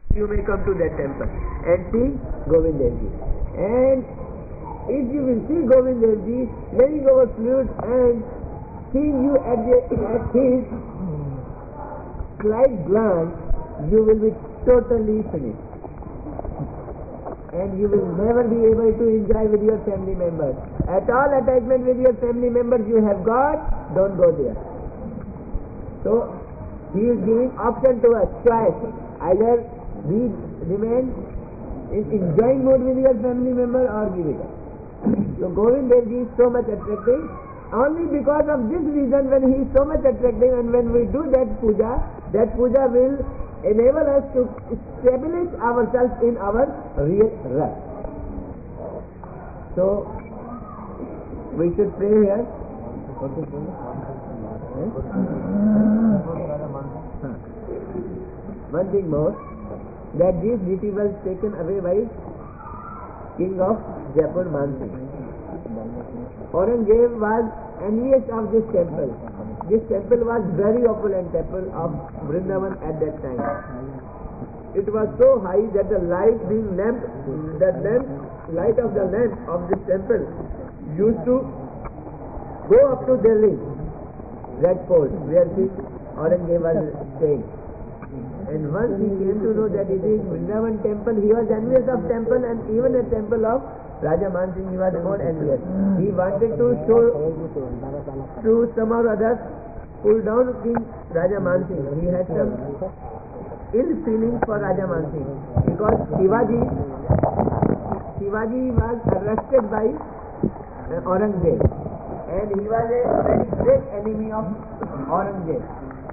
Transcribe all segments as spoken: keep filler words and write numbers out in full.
You may come to that temple and see Govind Dev Ji. And if you will see Govind Dev Ji playing over flute and seeing you at, the, at his slight glance, you will be totally finished. And you will never be able to enjoy with your family members. At all attachment with your family members you have got, don't go there. So, he is giving option to us, choice. Either we remain in enjoying mood with your family member or give it up. So, Govind Dev Ji is so much attractive. Only because of this reason, when he is so much attractive and when we do that puja, that puja will enable us to establish ourselves in our real rest. So, we should pray here. One thing more, that this deity was taken away by King of Jaipur, Man Singh. Aurangzeb was envious of this temple. This temple was very opulent temple of Vrindavan at that time. It was so high that the light being lamp, the lamp, light of the lamp of this temple used to go up to Delhi, Red Fort, where this Aurangzeb was staying. And once he came to know that it is Vrindavan temple, he was envious of temple, and even a temple of Raja Man Singh he was more envious. He wanted to show to some or others, pull down King Raja Man Singh. He had some ill feelings for Raja Man Singh because Shivaji, Shivaji was arrested by uh, Aurangzeb, and he was a very great enemy of Aurangzeb.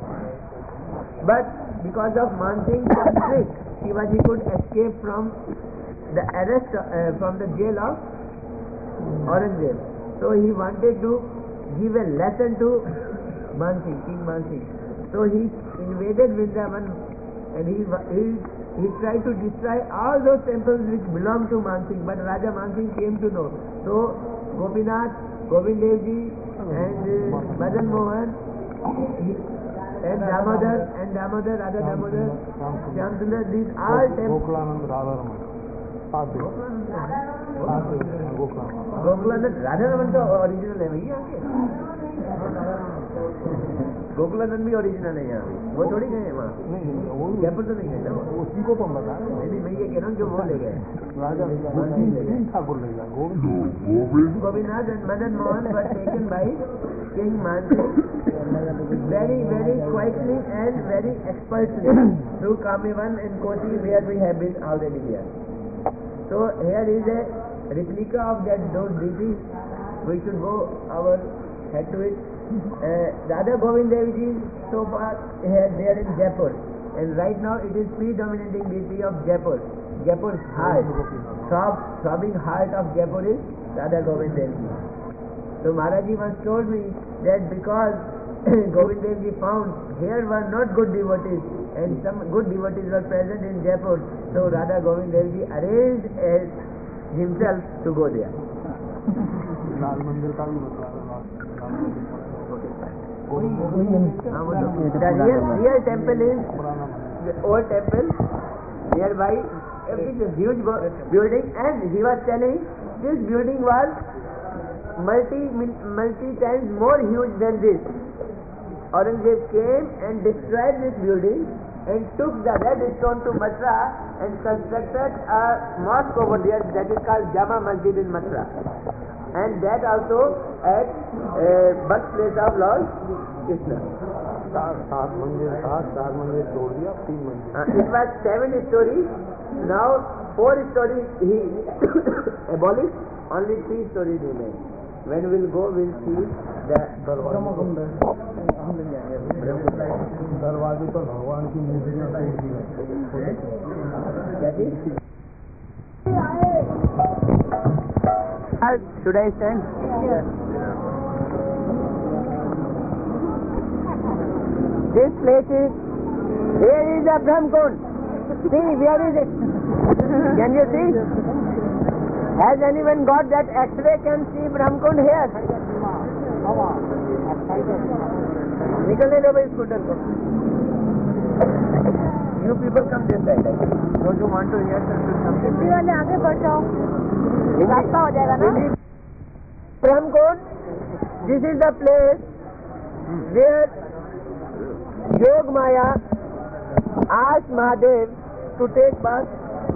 But because of Man Singh's trick, Shivaji could escape from the arrest, uh, from the jail of Aurangzeb. So he wanted to give a lesson to Man Singh, King Man Singh. So he invaded Vrindavan and he, he, he tried to destroy all those temples which belonged to Man Singh. But Raja Man Singh came to know. So Gopinath, Govind Dev Ji and uh, Madan Mohan he, and Damodar and Damodar, Radha Damodar, Shyamsundar, these all temples. Gokulanand Radha Raman का original है भैया गोकुलानंद भी original है यहाँ वो थोड़ी गए वहाँ जयपुर तो नहीं गए ना उसी को तो हम बता रहे हैं मैं ये कह रहा हूँ जो वो ले गए राजा ठाकुर ले गए Gopinath and Madan Mohan were taken by King Man Singh very very quietly and very expertly through Kamevan and Koti where we have been already here. So here is a replica of that those deities. We should go our head to it. Uh, Radha Govind Dev Ji so far here there in Jaipur, and right now it is predominating deity of Jaipur. Jaipur's heart, throb, throbbing heart of Jaipur is Radha Govind Dev Ji. So Maharaj Ji once told me that because Govind Dev Ji found here were not good devotees and some good devotees were present in Jaipur, so Radha Govind Dev Ji arranged as himself to go there. लाल मंदिर का भी The real, real temple is the old temple nearby. It is a huge building, and he was telling this building was multi multi times more huge than this. Aurangzeb came and destroyed this building and took the red stone to Mathura and constructed a mosque over there that is called Jama Masjid in Mathura, and that also at uh, birthplace of Lord Krishna. सात मंदिर था, चार मंदिर तोड़ दिया, तीन मंदिर. It was seven stories. Now four stories he abolished. Only three stories remain. When we will go, we will see the दरवाजे पर भगवान की मूर्तियां टूटी हैं. Should I stand? Yes. This place is, here is a Brahmkund. See, where is it? Can you see? Has anyone got that X-ray can see Brahmkund here? निकलने दो भाई स्कूटर को. You people come this side. also want to hear something. Hindi वाले आगे बढ़ जाओ, रास्ता हो जाएगा ना. Brahmkund, this is the place where Yog Maya asked Mahadev to take bath,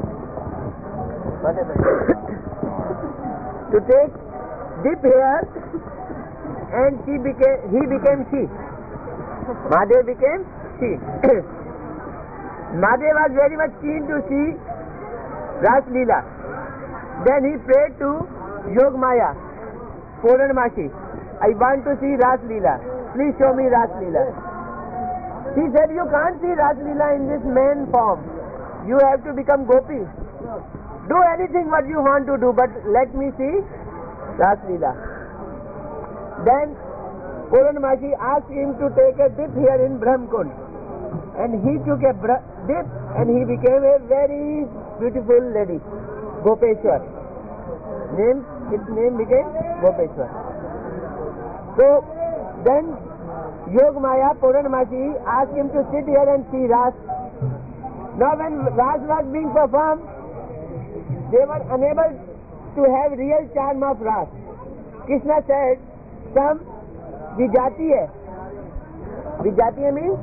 to take dip here, and she became, he became she. Mahadev became she. Mahadev was very much keen to see Ras Leela. Then he prayed to Yog Maya, Purnamasi, I want to see Ras Leela. Please show me Ras Leela. He said, you can't see Ras Leela in this man form. You have to become Gopi. Do anything what you want to do, but let me see Ras Leela. Then Purnamasi asked him to take a dip here in Brahmkund. And he took a dip and he became a very beautiful lady, Gopeshwar. Name, its name became Gopeshwar. So then Yog Maya, Purnamasi asked him to sit here and see Ras. Now when Ras was being performed, they were unable to have real charm of Ras. Krishna said, some Vijatiya. Vijatiya means?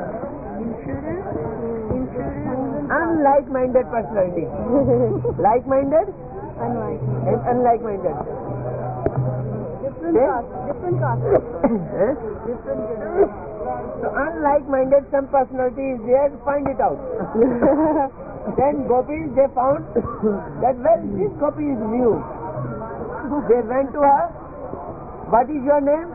Unlike-minded personality. Like-minded? Unlike. And unlike-minded. Different caste. Different caste. Eh? Different gender. So unlike-minded, some personality is there, find it out. Then gopis, they found that, well, this gopi is new. They went to her, what is your name?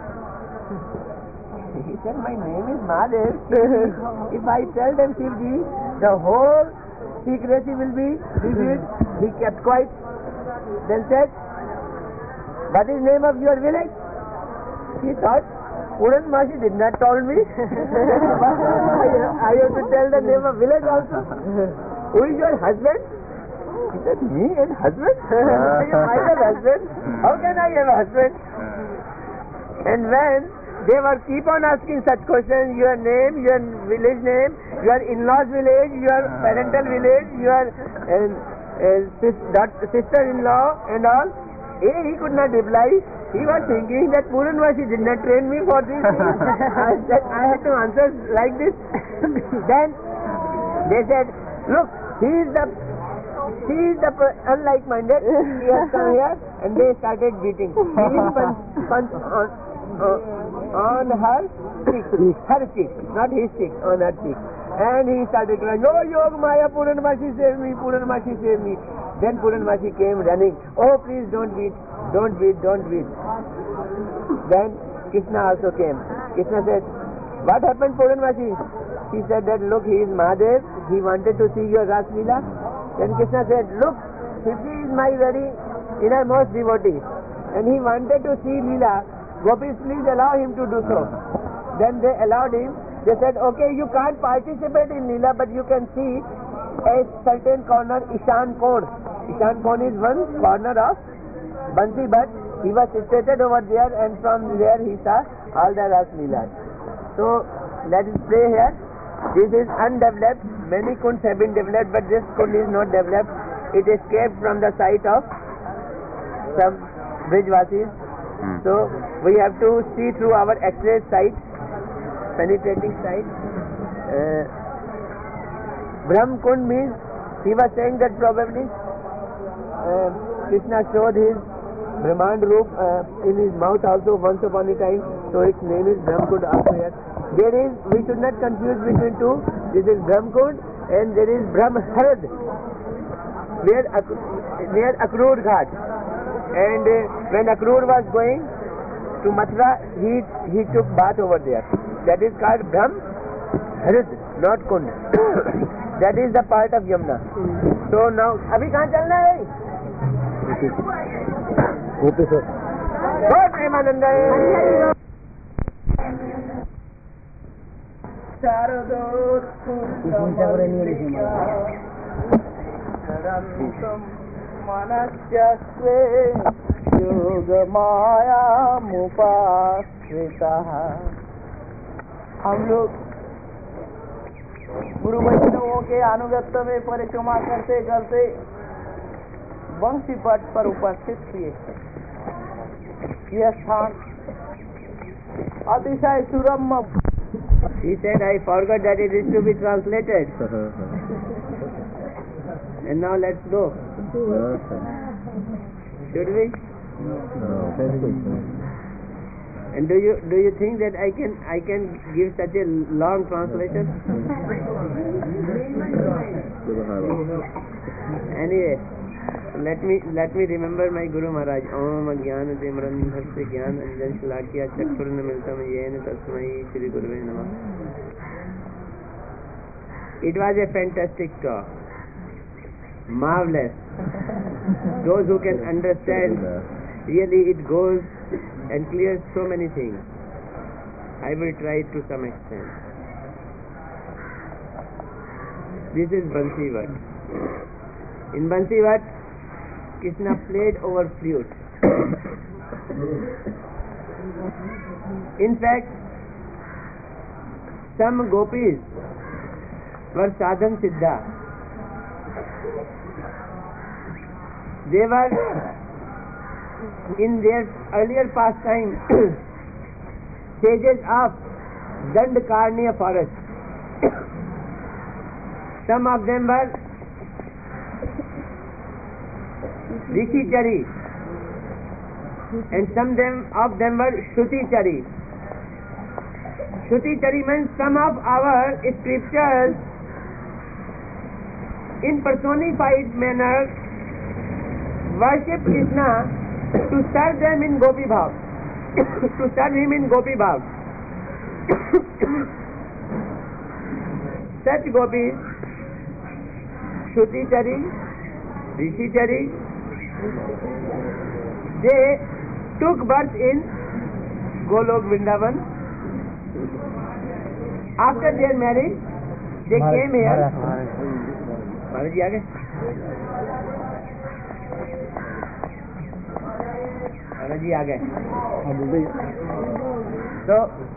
He said, my name is Mahadev. If I tell them Shivji, the whole secrecy will be revealed. He kept quiet. Then said, what is name of your village? He thought, Purnamasi did not tell me. I, I have to tell the name of village also. Who is your husband? He said, me and husband? I have a husband. How can I have a husband? And when they were keep on asking such questions, your name, your village name, your in-laws village, your parental village, your uh, uh, sister-in-law and all, A, he could not reply. He was thinking that Purnamasi did not train me for this. I, that I had to answer like this. Then they said, look, he is the he is the unlike-minded. He has come here, and they started beating. Giving punch, punch on, uh, on her cheek, her cheek, not his cheek, on her cheek. And he started crying, oh Yog Maya, Purnamasi save me, Purnamasi save me. Then Purnamasi came running, oh please don't beat, don't beat, don't beat. Then Krishna also came. Krishna said, what happened Purnamasi? He said that, look, he is Mahadev, he wanted to see your Ras Leela. Then Krishna said, look, Shivji is my very innermost devotee, and he wanted to see Leela. Gopis, please allow him to do so. Then they allowed him. They said, okay, you can't participate in Leela, but you can see a certain corner, Ishan Kon. Ishan Kon is one corner of Bansi, but he was situated over there, and from there he saw all the Ras Leelas. So let us pray here. This is undeveloped. Many kunds have been developed, but this kund is not developed. It escaped from the sight of some Brijvasis. Hmm. So we have to see through our X-ray sight, penetrating sight. Uh, Brahm Kund means, he was saying that probably uh, Krishna showed his Brahmand Roop uh, in his mouth also once upon a time. So its name is Brahm Kund also here. There is, we should not confuse between two. This is Brahm Kund and there is Brahm Harad near, near Akrur Ghat. And uh, when Akrur was going to Mathura, he, he took bath over there. That is called Brahm Harad, not Kund. That is the part of Yamuna. So now, abhi kahan chalna hai? Okay, sir. Go Premananda. मनस्यस्वे योगमायामुपाश्रितः. हम लोग गुरु वैष्णवों के अनुगत्य में परिक्रमा करते करते बंसी पट पर उपस्थित किए। यह स्थान अतिशय सुरम्य। He said, I forgot that it is to be translated. And now let's go. Should we? And do you do you think that I can I can give such a long translation? Anyway, let me let me remember my Guru Maharaj. Om Agyan Timrandhasya Gyan Anjan Shalakya Chakshurna Miltam Yen Tasmai Shri Guruve Namah. It was a fantastic talk. Marvelous. Those who can understand, really it goes and clears so many things. I will try to some extent. This is Bansivat. In Bansivat, Krishna played over flute. In fact, some gopis were sadhan siddha. They were in their earlier pastime sages of Dandakarnya forest. Some of them were Rishichari and some them of them were Shrutichari. Shrutichari means some of our scriptures in personified manner worship Krishna to serve them in Gopi Bhav, to serve him in Gopi Bhav. Such gopis, Shrutichari, Rishichari, they took birth in Golok Vrindavan. After their marriage, they came here. Maharaj ji aa gaye? Maharaj ji aa gaye? So,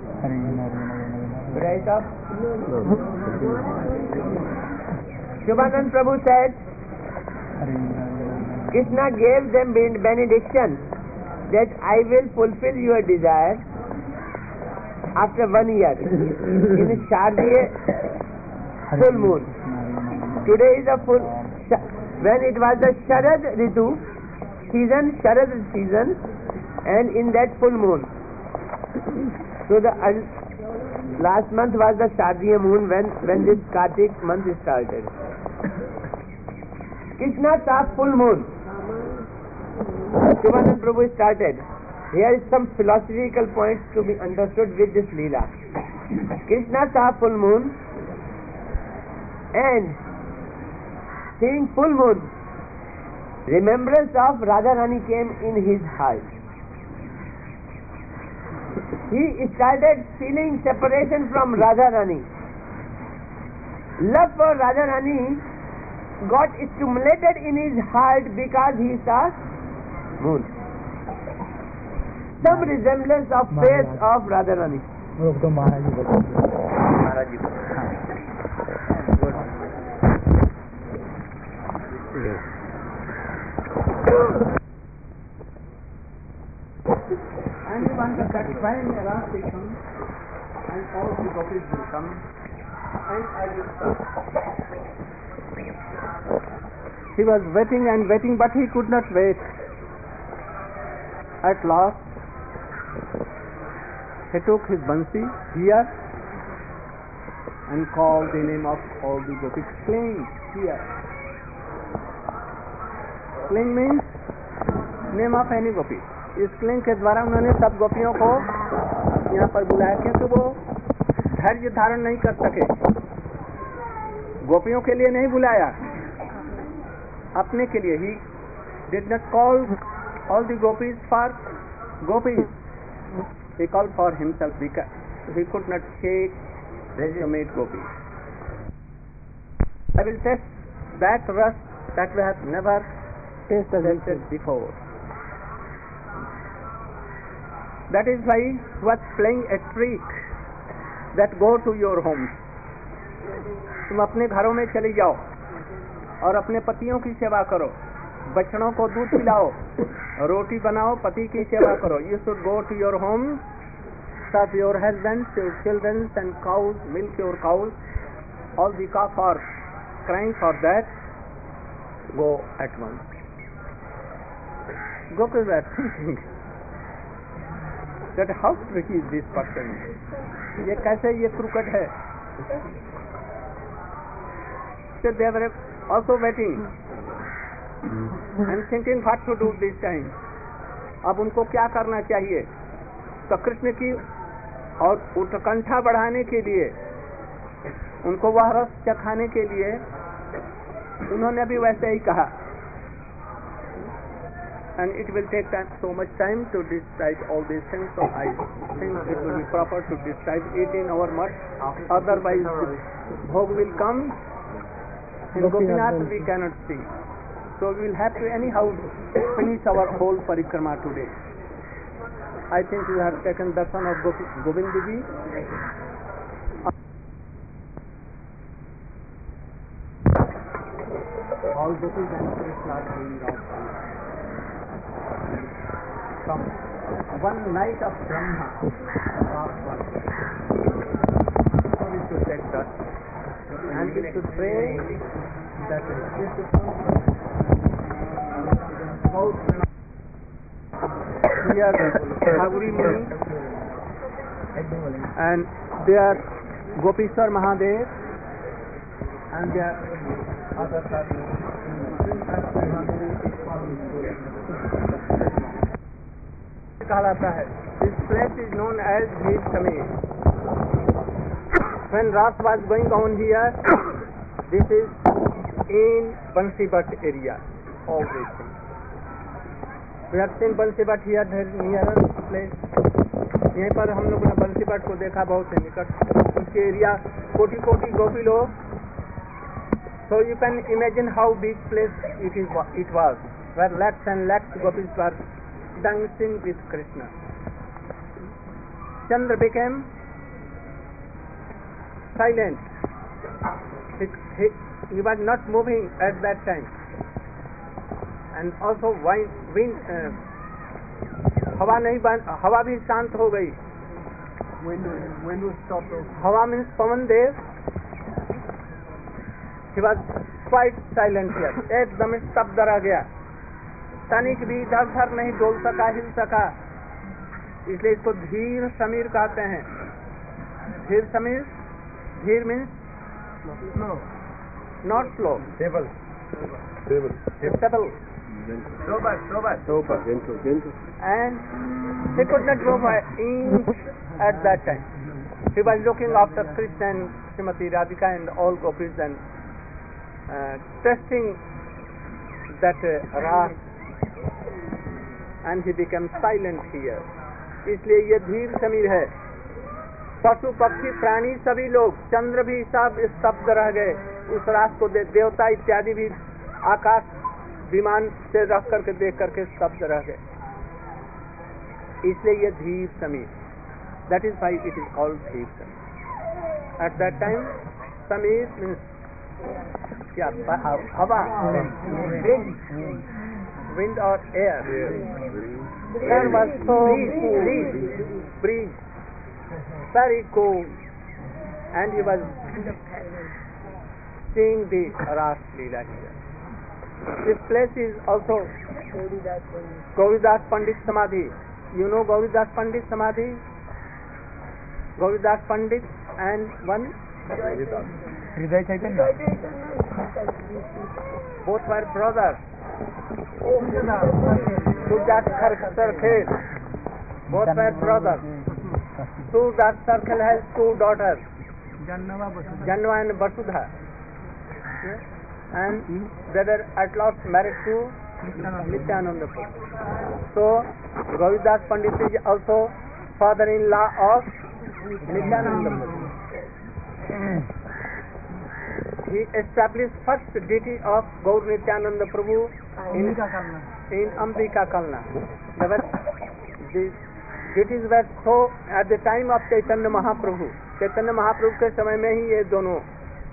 right up. Shubhanand Prabhu said, Krishna gave them benediction that I will fulfill your desire after one year in a Shardiya full moon. Today is a full, when it was the Sharad Ritu season, Sharad season, and in that full moon. So the uh, last month was the Shardiya moon when, when this Kartik month started. Krishna saw full moon. Shivanand Prabhu started. Here is some philosophical points to be understood with this Leela. Krishna saw full moon and seeing full moon, remembrance of Radharani came in his heart. He started feeling separation from Radharani. Love for Radharani got stimulated in his heart because he saw moon. Some resemblance of face of Radharani. Maharaj ji. And we want to satisfy in the last station, and all the gopis will come, and I will start. He was waiting and waiting, but he could not wait. At last, he took his bansi here and called the name of all the gopis. Cling here. Cling means name of any gopi. इस क्लिंग के द्वारा उन्होंने सब गोपियों को यहाँ पर बुलाया, क्योंकि वो धैर्य धारण नहीं कर सके। गोपियों के लिए नहीं बुलाया, अपने के लिए। He did not call all the gopis for gopis. He called for himself because he could not take legitimate gopis. I will test that rust that we have never tasted before. That is why he was playing a trick that go to your homes. तुम अपने घरों में चली जाओ और अपने पतियों की सेवा करो, बच्चों को दूध पिलाओ, रोटी बनाओ, पति की सेवा करो. You should go to your home, serve your husbands, your children and cows, milk your cows. All the cock are crying for that. Go at once. Gopis were thinking that how tricky is this person? ये कैसे ये क्रूकट है? So they were also waiting and thinking what to do this time. अब उनको क्या करना चाहिए? तो कृष्ण की और उत्कंठा बढ़ाने के लिए, उनको वह रस चखाने के लिए उन्होंने भी वैसे ही कहा. And it will take time, so much time to describe all these things, so I think it will be proper to describe it in our mutt. Otherwise, bhog will come. In Gopinath we cannot see. So we will have to anyhow finish our whole parikrama today. I think you have taken darshan of Govind Ji. All Gopis and Krishna are doing out. From one night of Brahma, so we should take that, and we should pray that this is here Bhaguri Muni and there Gopishwar Mahadev and there other कहलाता है. This place is known as Dhir Samir. When Ras was going on here, this is in Bansi Bhat area. All these things. We have seen Bansi Bhat here, near place. यहीं पर हम लोगों ने बंसी but को देखा बहुत ही निकट. उसके एरिया कोटि कोटि गोपी लोग. So you can imagine how big place it is. It was where lakhs and lakhs gopis were dancing with Krishna. Chandra became silent. He, he, he was not moving at that time. And also wind, wind, uh, हवा नहीं बन, हवा भी शांत हो गई. When you stop the हवा means Pawan Dev. He was quite silent here. एकदम स्तब्ध रह गया. तनिक भी इधर उधर नहीं डोल सका, हिल सका. इसलिए इसको धीर समीर कहते हैं. धीर समीर. Dheer means not slow. table, table, Stable. Sober, sober. sober, gentle, gentle. And he could not go by inch at that time. He was looking after Krishna and Srimati Radhika and all gopis and uh, testing that uh, ras, and he became silent here. इसलिए ये धीर समीर है. पशु पक्षी प्राणी सभी लोग, चंद्र भी सब स्तब्ध रह गए उस रास को दे, देवता इत्यादि भी आकाश विमान से रख करके देख करके स्तब्ध रह गए. इसलिए ये धीर Sameer. That is why it is called धीर Sameer. At that time, Sameer means क्या? हवा, wind, wind or air. Air was so breeze, breeze, very cool, and he was seeing the Ras Leela here. This place is also Gauridas Pandit Samadhi. You know Gauridas Pandit Samadhi? Gauridas Pandit and one Hriday Chaitanya. both were brothers. Surdas Circle. Both were brothers. Surdas Circle has two daughters, Janva and Vasudha. And they were at last married to Nityananda Prabhu. So Gauridas Pandit is also father-in-law of Nityananda Prabhu. He established first deity of Gaur Nityananda Prabhu in, in Ambika Kalna. The deities were so at the time of Chaitanya Mahaprabhu. Chaitanya Mahaprabhu के समय में ही ये दोनों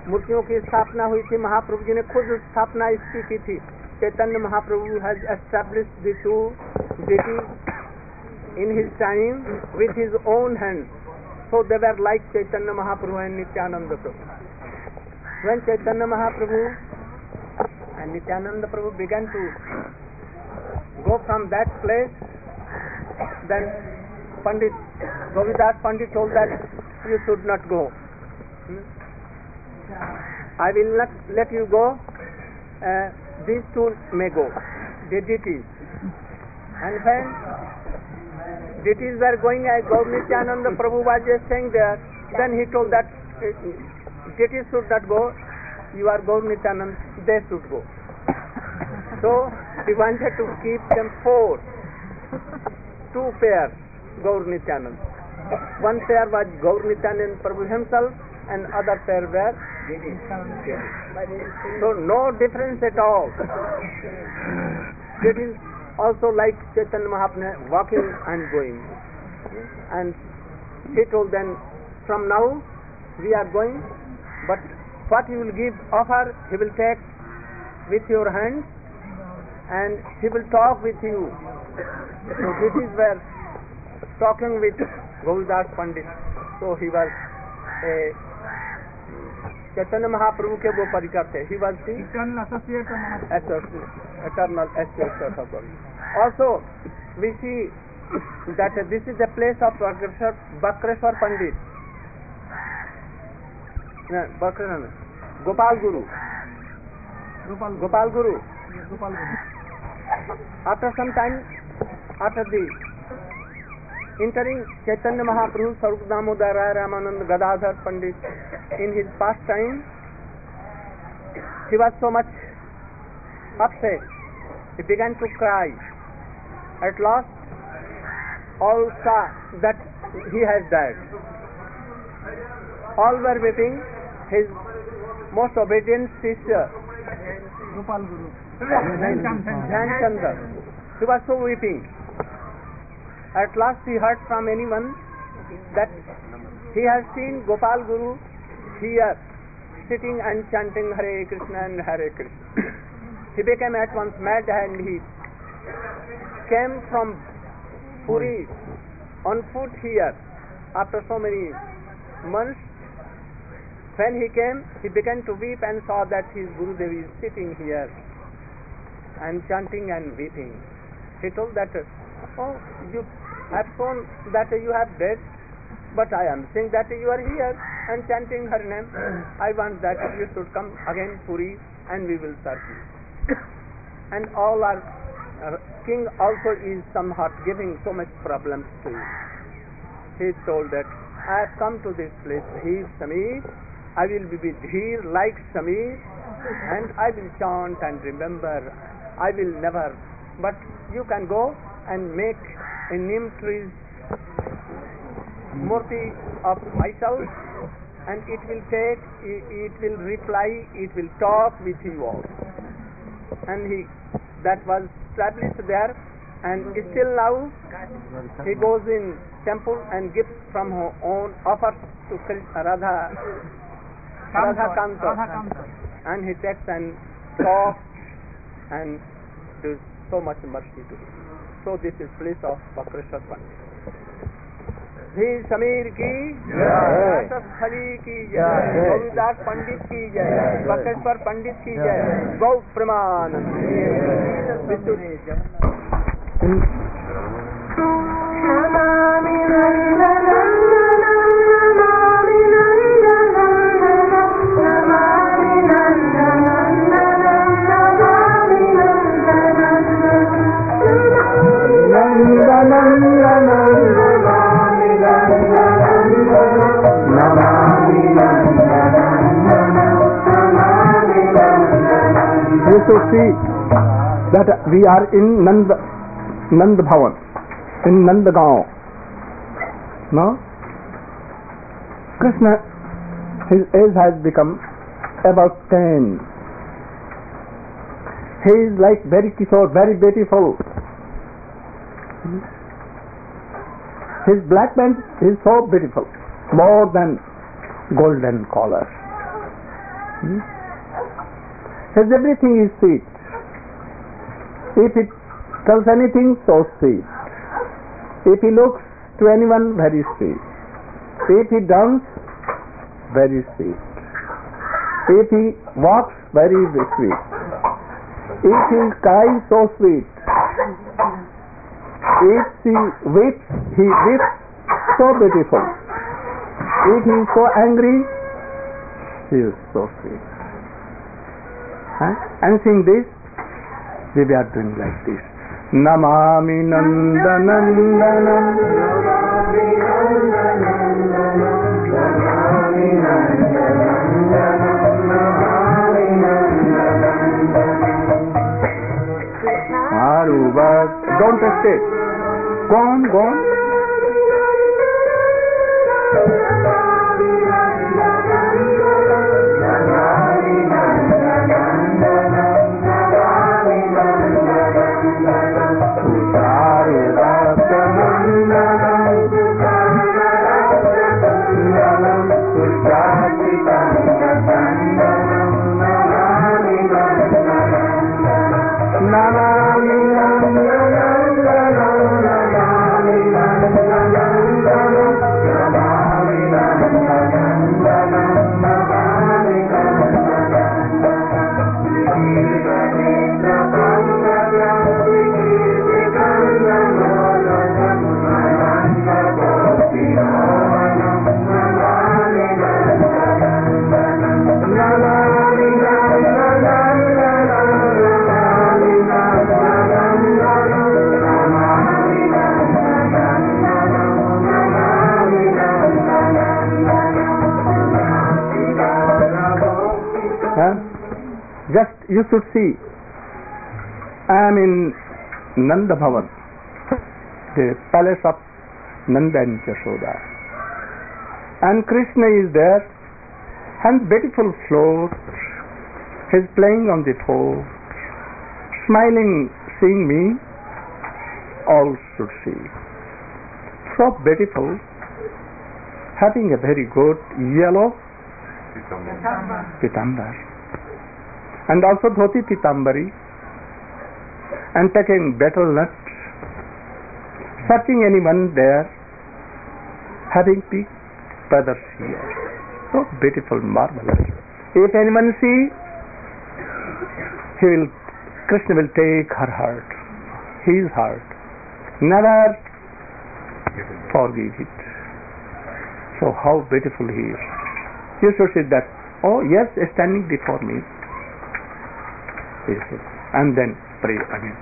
मूर्तियों की स्थापना हुई थी। महाप्रभु जी ने खुद स्थापना इसकी की थी। Chaitanya Mahaprabhu has established the two deities in his time with his own hands. So they were like Chaitanya Mahaprabhu and Nityananda Prabhu. When Chaitanya Mahaprabhu and Nityananda Prabhu began to go from that place, then Pandit Govidas Pandit told that you should not go. Hmm? I will not let you go. Uh, these two may go, the deities. And when deities were going, as Gaur Nityananda Prabhu was just staying there, then he told that uh, deities should not go. You are Gaur Nityananda, they should go. So he wanted to keep them four, two pairs, Gaur Nityananda. One pair was Gaur Nityananda Prabhu himself, and other pair were so no difference at all. It is also like Chaitanya Mahaprabhu walking and going. And he told them, from now we are going, but what you will give offer, he will take with your hands and he will talk with you. So this is where talking with Govidas Pandit. So he was a Chaitanya Mahaprabhu ke wo parichar the. He was the eternal associate of associate, eternal associate of God. Also, we see that this is the place of Bakreshwar Pandit. No, Bakreshwar, Gopal Guru. Gopal Gopal Guru. Gopal Guru. After some time, after the entering Chaitanya Mahaprabhu, Sarup Damodar Rai Ramanand Gadadhar Pandit, in his past time, he was so much upset. He began to cry. At last, all saw that he has died. All were weeping. His most obedient sister, Gopal Guru. Dhyan Chandra, he was so weeping. At last he heard from anyone that he has seen Gopal Guru here sitting and chanting Hare Krishna and Hare Krishna. He became at once mad and he came from Puri on foot here after so many months. When he came, he began to weep and saw that his Gurudev is sitting here and chanting and weeping. He told that, oh, you have shown that you have dead, but I am saying that you are here and chanting her name. I want that you should come again Puri and we will serve you. And all our uh, king also is somewhat giving so much problems to you. He told that I have come to this place, he is Samir, I will be with here like Samir, and I will chant and remember. I will never, but you can go and make a neem tree murti of myself, and it will take, it, it will reply, it will talk with you all. And he, that was established there, and still now he goes in temple and gives from her own offers to Radha, Radha Kanta, and he takes and talks and does so much mercy to him. So this is place of Bakreshwar Pandit. Bhi Samir ki jai, Khali ki jai, Govidas Pandit ki jai, Bakreshwar Pandit ki jai, Gau Pramanand. You should see that we are in Nand, Nand Bhavan, in Nandagaon. No? Krishna, his age has become about ten. He is like very Kishore, very beautiful. His black band is so beautiful, more than golden color. Hmm? His everything is sweet. If it tells anything, so sweet. If he looks to anyone, very sweet. If he dance, very sweet. If he walks, very sweet. If he cries, so sweet. If he weeps, he weeps, so beautiful. If he is so angry, he is so sweet. Huh? And seeing this, we are doing like this. Namami Nandanandanam. Namami Nandanandanam. Namami Nandanandanam. Namami Nandanandanam. Aruba. Don't touch it. Go on, go on. Just you should see, I am in Nanda Bhavan, the palace of Nanda and Yashoda, and Krishna is there, and beautiful float, he is playing on the floor, smiling, seeing me, all should see. So beautiful, having a very good yellow pitambar. And also dhoti pitambari, and taking betel nut, searching anyone there, having pig feathers here. So beautiful, marvelous. If anyone see, he will, Krishna will take her heart, his heart, never forgive it. So how beautiful he is. You should see that, oh yes, standing before me. And then pray again.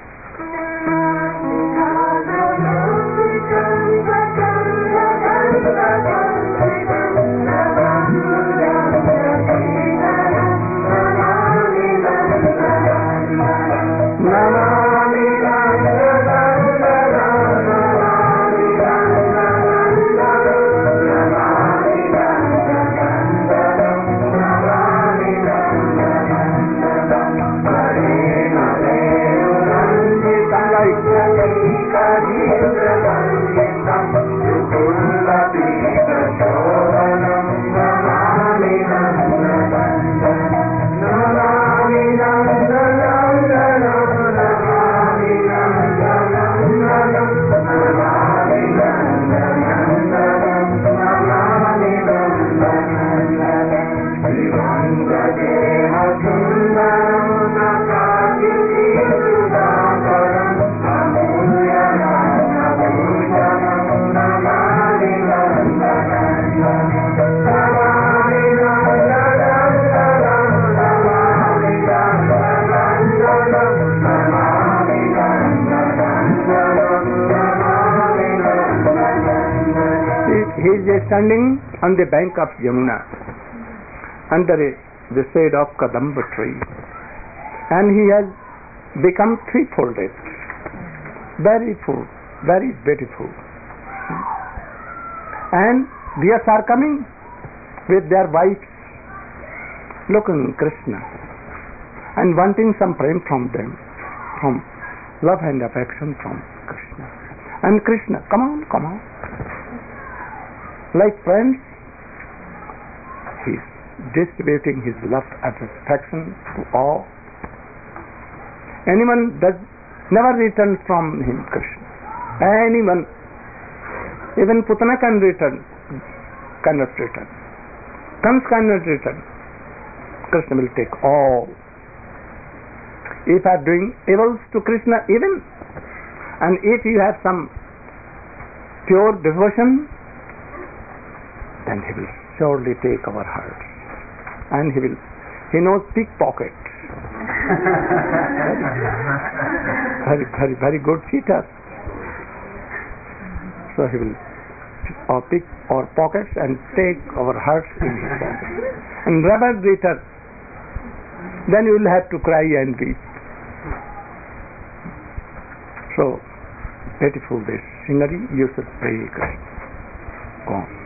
He is standing on the bank of Yamuna under a, the shade of Kadamba tree, and he has become three-folded, very full, very beautiful. And deers are coming with their wives, looking Krishna and wanting some prem from them, from love and affection from Krishna. And Krishna, come on, come on. Like friends, he is distributing his love and affection to all. Anyone does never return from him, Krishna. Anyone, even Putana can return, cannot return. Kans cannot return. Krishna will take all. If you are doing evils to Krishna even, and if you have some pure devotion, then he will surely take our hearts. And he will, he knows pickpocket. very, very, very good cheater. So he will or pick our pockets and take our hearts in his pocket. And never return. Then you will have to cry and weep. So, beautiful this scenery, you should pray Krishna. Go on.